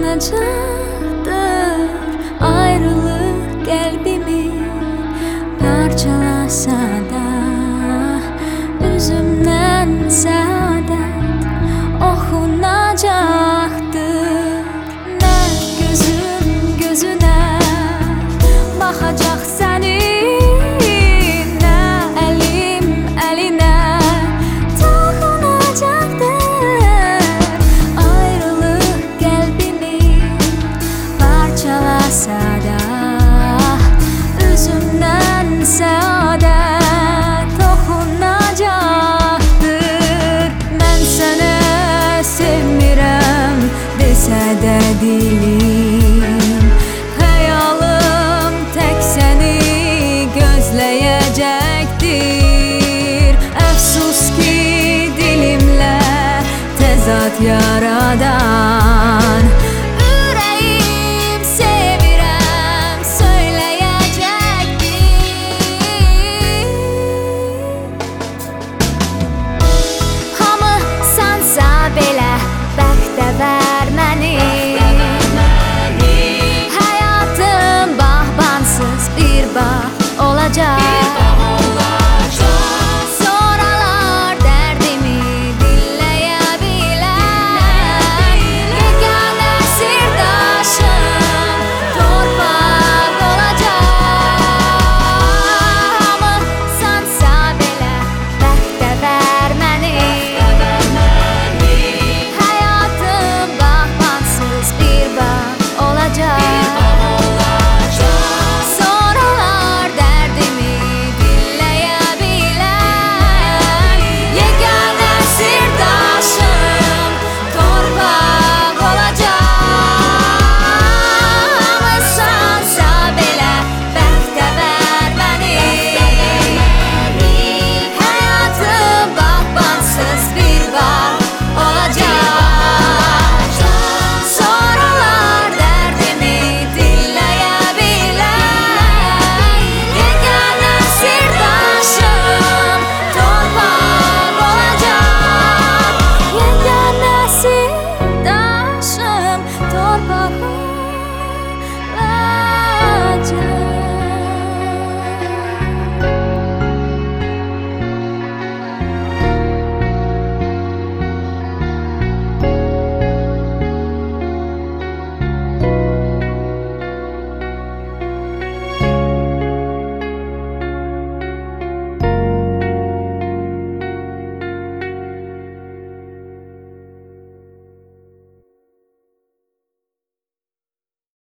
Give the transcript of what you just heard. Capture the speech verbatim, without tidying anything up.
dokunacaktır. Ayrılık kalbimi parçalasa da üzümden saadet okunacaktır. Ne gözüm gözüne bakacak seni, ne elim eline dokunacaktır. Ayrılık kalbimi parçalasa da üzümden saadet okunacaktır. Ben seni sevmirəm desə də dilim, hayalım tek seni gözləyəcəkdir. Əfsus ki dilimlə tezat yaradan